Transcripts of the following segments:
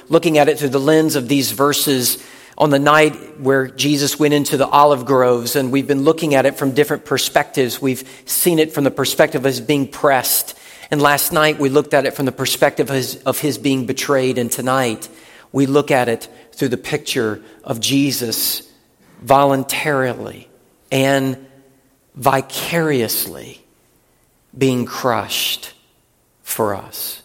looking at it through the lens of these verses on the night where Jesus went into the olive groves, and we've been looking at it from different perspectives. We've seen it from the perspective of his being pressed. And last night we looked at it from the perspective of his being betrayed. And tonight we look at it through the picture of Jesus voluntarily and vicariously being crushed for us.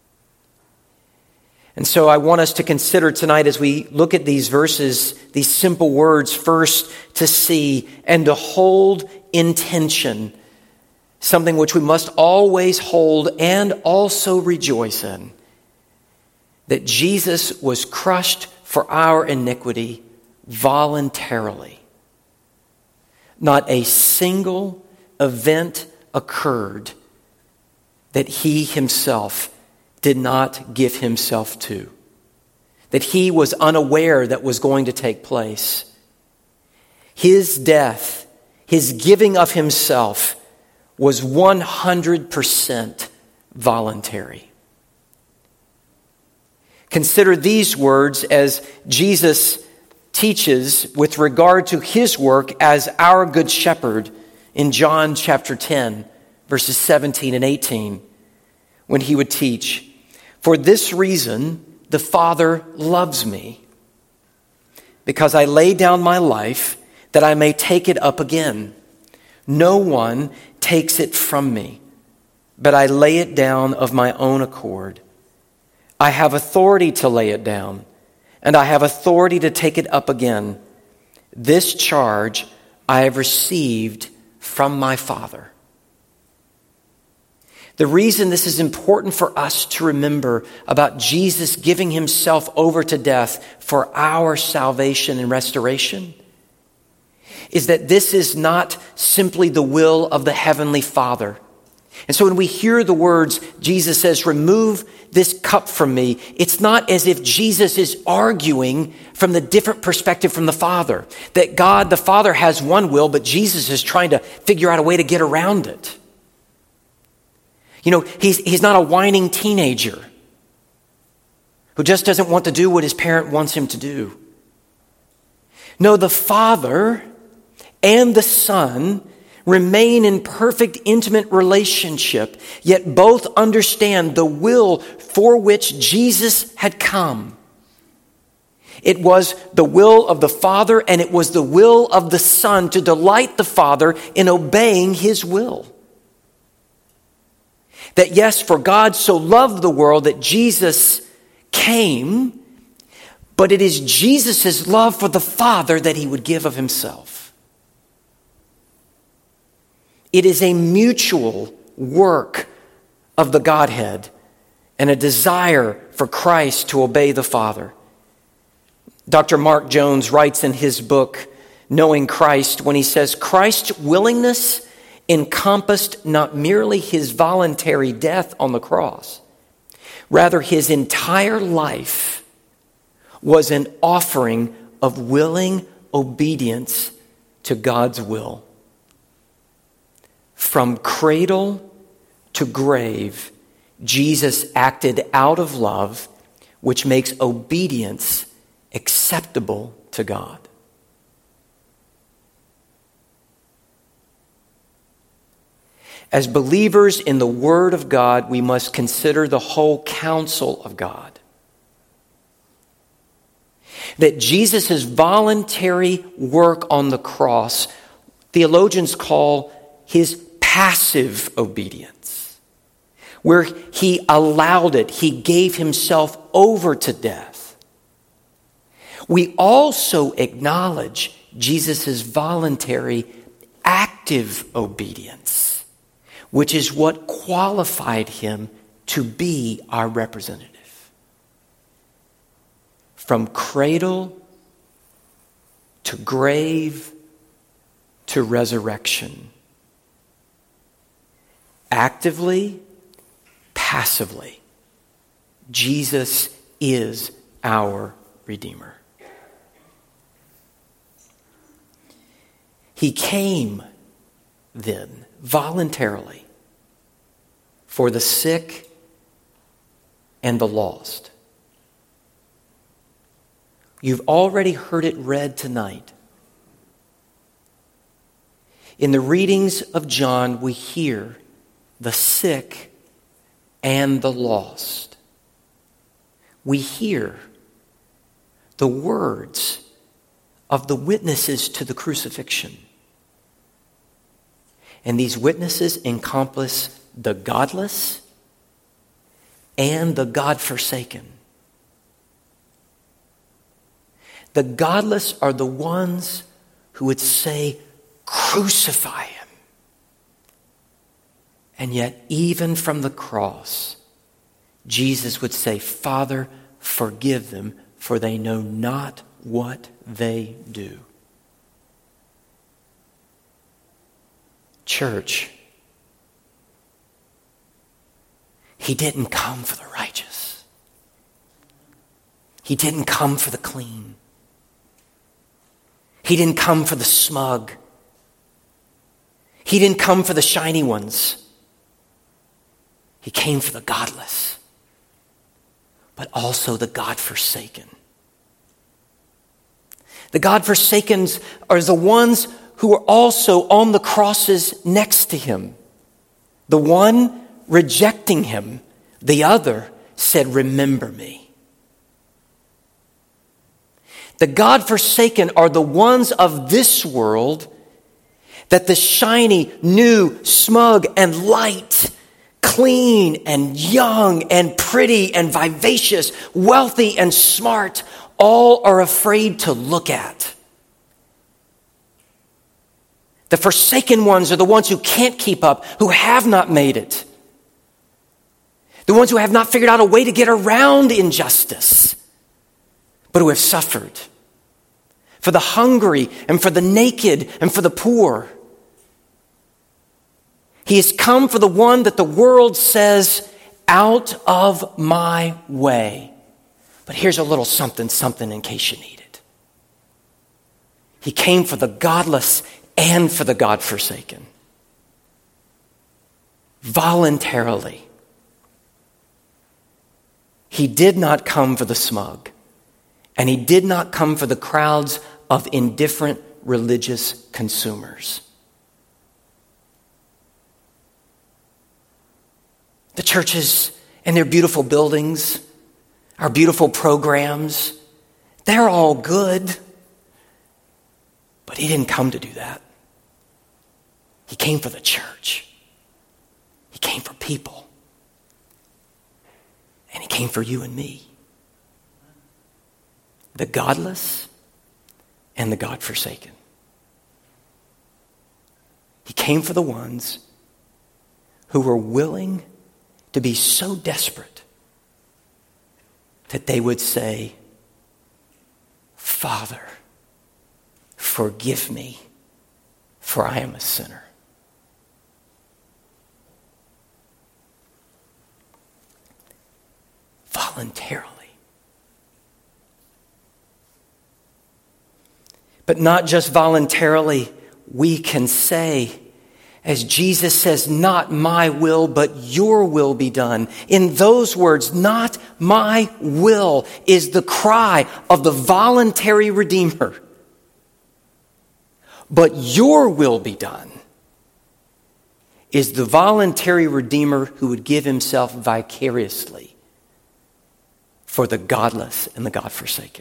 And so I want us to consider tonight as we look at these verses, these simple words, first to see and to hold in tension, something which we must always hold and also rejoice in, that Jesus was crushed for our iniquity voluntarily. Not a single event occurred that he himself did not give himself to, that he was unaware that was going to take place. His death, his giving of himself, was 100% voluntary. Consider these words as Jesus teaches with regard to his work as our good shepherd in John chapter 10, verses 17 and 18, when he would teach, "For this reason the Father loves me, because I lay down my life that I may take it up again. No one takes it from me, but I lay it down of my own accord. I have authority to lay it down, and I have authority to take it up again. This charge I have received from my Father." The reason this is important for us to remember about Jesus giving himself over to death for our salvation and restoration is that this is not simply the will of the Heavenly Father. And so when we hear the words, Jesus says, "Remove this cup from me," it's not as if Jesus is arguing from the different perspective from the Father. That God, the Father, has one will, but Jesus is trying to figure out a way to get around it. You know, he's not a whining teenager who just doesn't want to do what his parent wants him to do. No, the Father and the Son remain in perfect, intimate relationship, yet both understand the will for which Jesus had come. It was the will of the Father, and it was the will of the Son to delight the Father in obeying his will. That yes, for God so loved the world that Jesus came, but it is Jesus' love for the Father that he would give of himself. It is a mutual work of the Godhead and a desire for Christ to obey the Father. Dr. Mark Jones writes in his book, Knowing Christ, when he says, Christ's willingness encompassed not merely his voluntary death on the cross, rather his entire life was an offering of willing obedience to God's will. From cradle to grave, Jesus acted out of love, which makes obedience acceptable to God. As believers in the Word of God, we must consider the whole counsel of God. That Jesus' voluntary work on the cross, theologians call his passive obedience, where he allowed it, he gave himself over to death. We also acknowledge Jesus' voluntary active obedience, which is what qualified him to be our representative. From cradle to grave to resurrection. Actively, passively, Jesus is our Redeemer. He came then voluntarily for the sick and the lost. You've already heard it read tonight. In the readings of John, we hear the sick and the lost. We hear the words of the witnesses to the crucifixion. And these witnesses encompass the godless and the God-forsaken. The godless are the ones who would say, crucify him. And yet, even from the cross, Jesus would say, Father, forgive them, for they know not what they do. Church, he didn't come for the righteous. He didn't come for the clean. He didn't come for the smug. He didn't come for the shiny ones. He came for the godless, but also the God-forsaken. The God-forsakens are the ones who are also on the crosses next to him. The one rejecting him, the other said, remember me. The God-forsaken are the ones of this world that the shiny, new, smug, and light, clean and young and pretty and vivacious, wealthy and smart, all are afraid to look at. The forsaken ones are the ones who can't keep up, who have not made it. The ones who have not figured out a way to get around injustice, but who have suffered. For the hungry and for the naked and for the poor. He has come for the one that the world says, out of my way. But here's a little something in case you need it. He came for the godless and for the God-forsaken. Voluntarily. He did not come for the smug. And he did not come for the crowds of indifferent religious consumers. The churches and their beautiful buildings, our beautiful programs, they're all good. But he didn't come to do that. He came for the church. He came for people. And he came for you and me. The godless and the God-forsaken. He came for the ones who were willing to be so desperate that they would say, Father, forgive me, for I am a sinner. Voluntarily. But not just voluntarily, we can say, as Jesus says, not my will, but your will be done. In those words, not my will, is the cry of the voluntary Redeemer. But your will be done is the voluntary Redeemer who would give himself vicariously for the godless and the God-forsaken.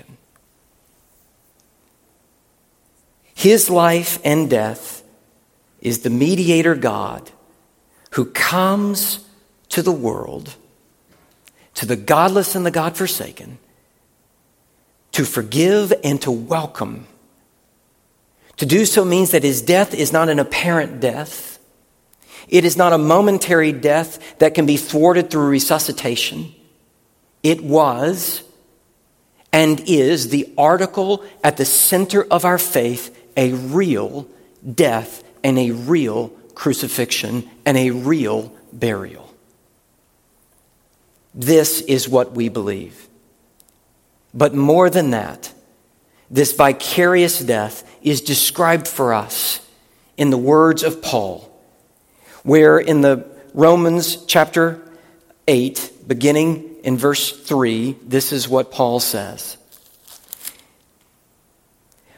His life and death is the mediator God who comes to the world, to the godless and the God-forsaken, to forgive and to welcome. To do so means that his death is not an apparent death. It is not a momentary death that can be thwarted through resuscitation. It was and is the article at the center of our faith, a real death and a real crucifixion and a real burial. This is what we believe. But more than that, this vicarious death is described for us in the words of Paul, where in the Romans chapter 8, beginning in verse 3, this is what Paul says.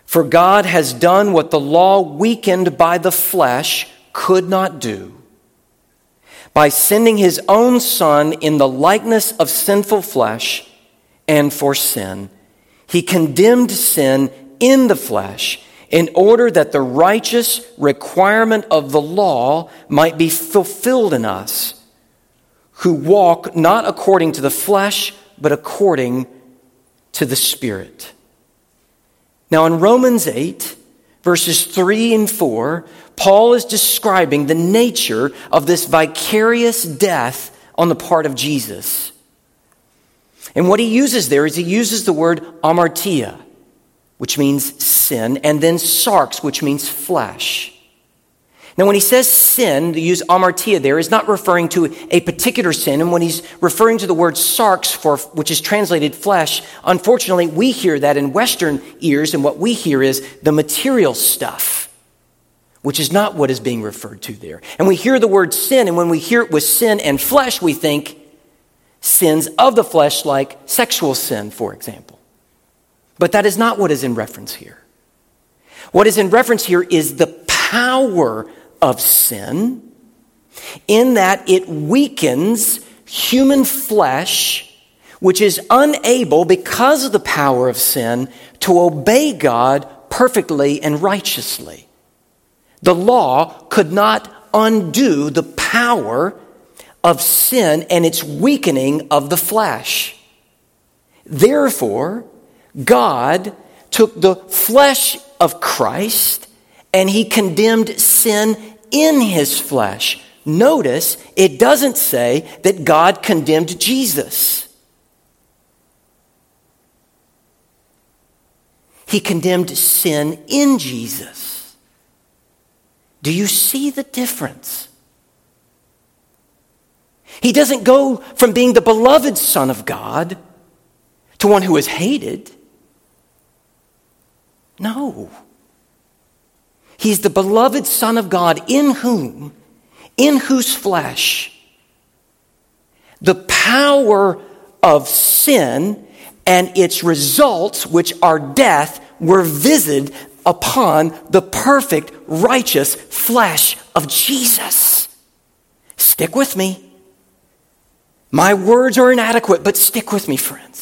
For God has done what the law weakened by the flesh could not do. By sending his own Son in the likeness of sinful flesh and for sin, he condemned sin in the flesh in order that the righteous requirement of the law might be fulfilled in us, who walk not according to the flesh, but according to the Spirit. Now in Romans 8, verses 3 and 4, Paul is describing the nature of this vicarious death on the part of Jesus. And what he uses there is he uses the word amartia, which means sin, and then sarx, which means flesh. Now, when he says sin, to use amartia there is not referring to a particular sin. And when he's referring to the word sarx, which is translated flesh, unfortunately, we hear that in Western ears, and what we hear is the material stuff, which is not what is being referred to there. And we hear the word sin, and when we hear it with sin and flesh, we think sins of the flesh, like sexual sin, for example. But that is not what is in reference here. What is in reference here is the power of sin, in that it weakens human flesh, which is unable, because of the power of sin, to obey God perfectly and righteously. The law could not undo the power of sin and its weakening of the flesh. Therefore, God took the flesh of Christ and he condemned sin in his flesh. Notice, it doesn't say that God condemned Jesus. He condemned sin in Jesus. Do you see the difference? He doesn't go from being the beloved Son of God to one who is hated. No. He's the beloved Son of God in whose flesh the power of sin and its results, which are death, were visited upon the perfect, righteous flesh of Jesus. Stick with me. My words are inadequate, but stick with me, friends.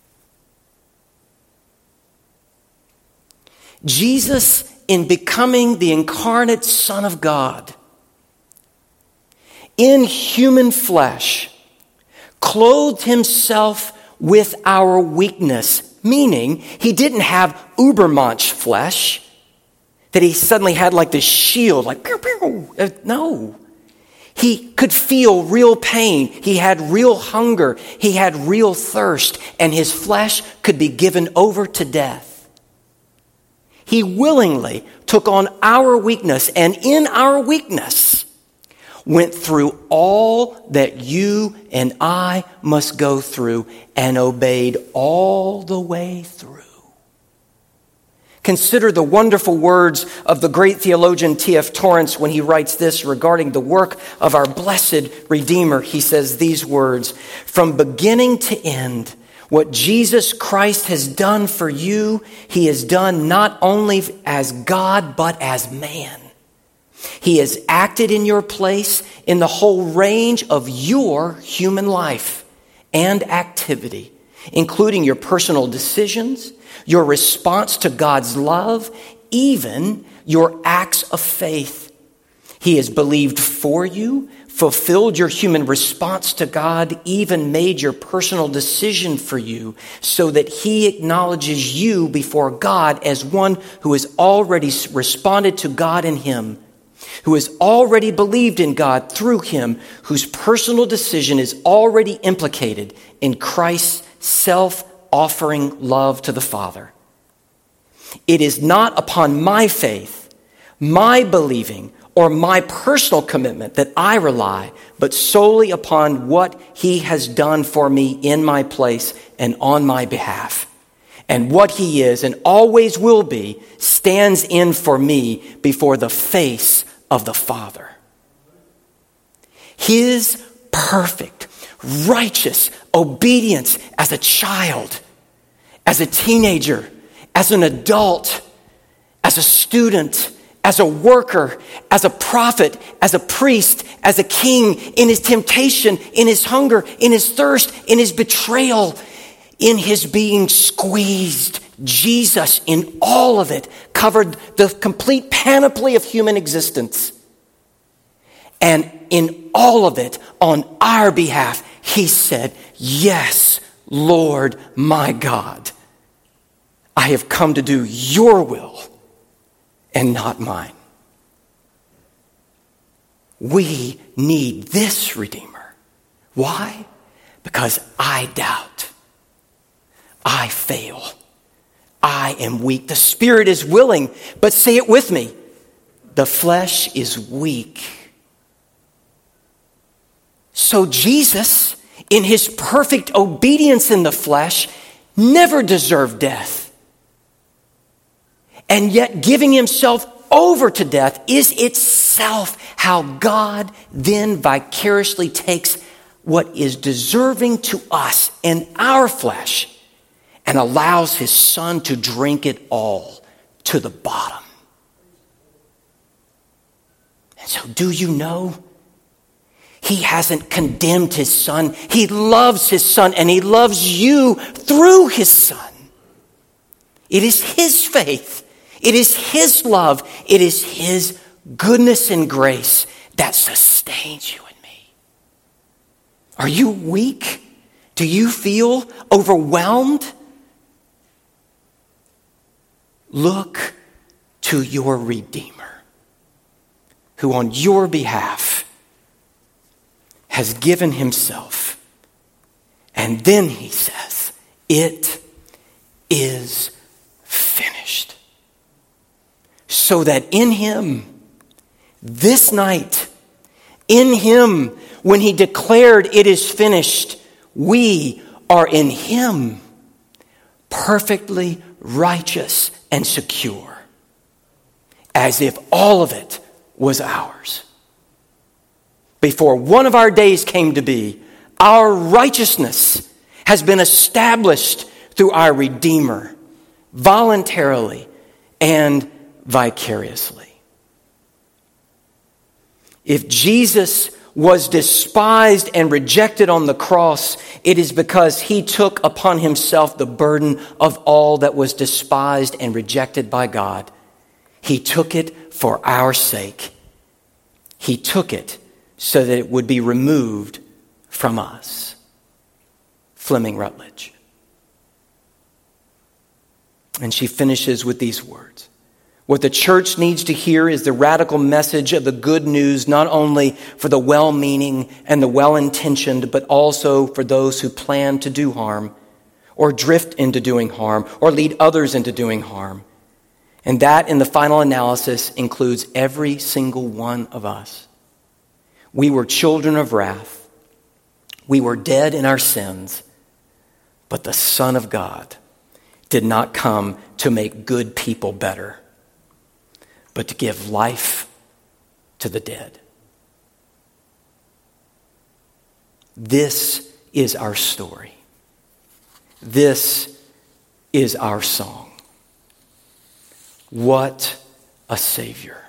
Jesus, in becoming the incarnate Son of God, in human flesh, clothed himself with our weakness, meaning he didn't have Ubermensch flesh, that he suddenly had like this shield, like pew, pew. No. He could feel real pain. He had real hunger. He had real thirst, and his flesh could be given over to death. He willingly took on our weakness, and in our weakness went through all that you and I must go through and obeyed all the way through. Consider the wonderful words of the great theologian T.F. Torrance when he writes this regarding the work of our blessed Redeemer. He says these words, "From beginning to end, what Jesus Christ has done for you, he has done not only as God, but as man. He has acted in your place in the whole range of your human life and activity, including your personal decisions, your response to God's love, even your acts of faith. He has believed for you, fulfilled your human response to God, even made your personal decision for you, so that he acknowledges you before God as one who has already responded to God in him, who has already believed in God through him, whose personal decision is already implicated in Christ's self-offering love to the Father. It is not upon my faith, my believing, or my personal commitment that I rely, but solely upon what he has done for me in my place and on my behalf. And what he is and always will be stands in for me before the face of the Father. His perfect, righteous obedience as a child, as a teenager, as an adult, as a student, as a worker, as a prophet, as a priest, as a king, in his temptation, in his hunger, in his thirst, in his betrayal, in his being squeezed. Jesus, in all of it, covered the complete panoply of human existence. And in all of it, on our behalf, he said, "Yes, Lord, my God, I have come to do your will and not mine." We need this Redeemer. Why? Because I doubt. I fail. I am weak. The spirit is willing, but say it with me. The flesh is weak. So Jesus, in his perfect obedience in the flesh, never deserved death. And yet giving himself over to death is itself how God then vicariously takes what is deserving to us in our flesh and allows his son to drink it all to the bottom. And so do you know? He hasn't condemned his son. He loves his son, and he loves you through his son. It is his faith. It is his love. It is his goodness and grace that sustains you and me. Are you weak? Do you feel overwhelmed? Look to your Redeemer, who on your behalf has given himself. And then he says, "It is finished." So that in him, this night, in him, when he declared it is finished, we are in him, perfectly righteous and secure, as if all of it was ours. Before one of our days came to be, our righteousness has been established through our Redeemer, voluntarily and vicariously. If Jesus was despised and rejected on the cross, it is because he took upon himself the burden of all that was despised and rejected by God. He took it for our sake. He took it so that it would be removed from us. Fleming Rutledge. And she finishes with these words. What the church needs to hear is the radical message of the good news, not only for the well-meaning and the well-intentioned, but also for those who plan to do harm, or drift into doing harm, or lead others into doing harm. And that, in the final analysis, includes every single one of us. We were children of wrath. We were dead in our sins. But the Son of God did not come to make good people better, but to give life to the dead. This is our story. This is our song. What a Savior.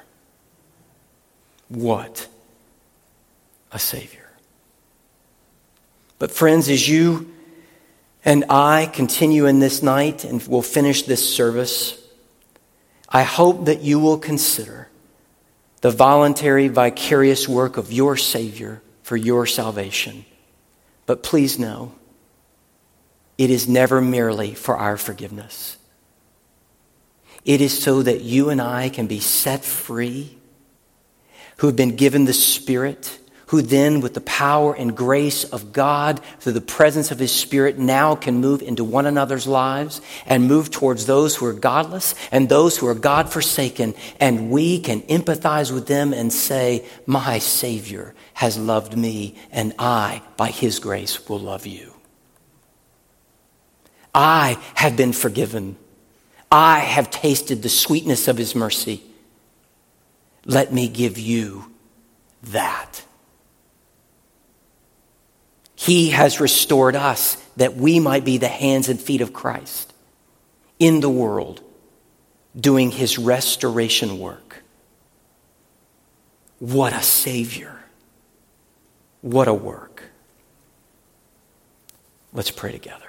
What a Savior. But friends, as you and I continue in this night and we'll finish this service, I hope that you will consider the voluntary, vicarious work of your Savior for your salvation. But please know, it is never merely for our forgiveness. It is so that you and I can be set free, who have been given the Spirit, who then, with the power and grace of God, through the presence of his Spirit, now can move into one another's lives and move towards those who are godless and those who are God-forsaken. And we can empathize with them and say, my Savior has loved me, and I, by his grace, will love you. I have been forgiven. I have tasted the sweetness of his mercy. Let me give you that. He has restored us that we might be the hands and feet of Christ in the world, doing his restoration work. What a Savior. What a work. Let's pray together.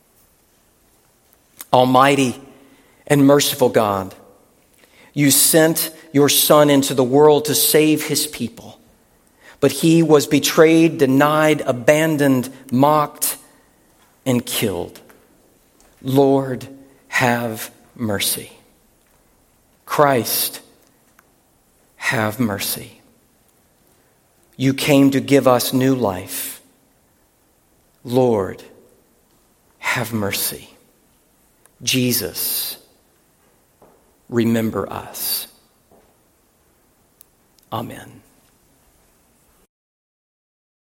Almighty and merciful God, you sent your Son into the world to save his people. But he was betrayed, denied, abandoned, mocked, and killed. Lord, have mercy. Christ, have mercy. You came to give us new life. Lord, have mercy. Jesus, remember us. Amen.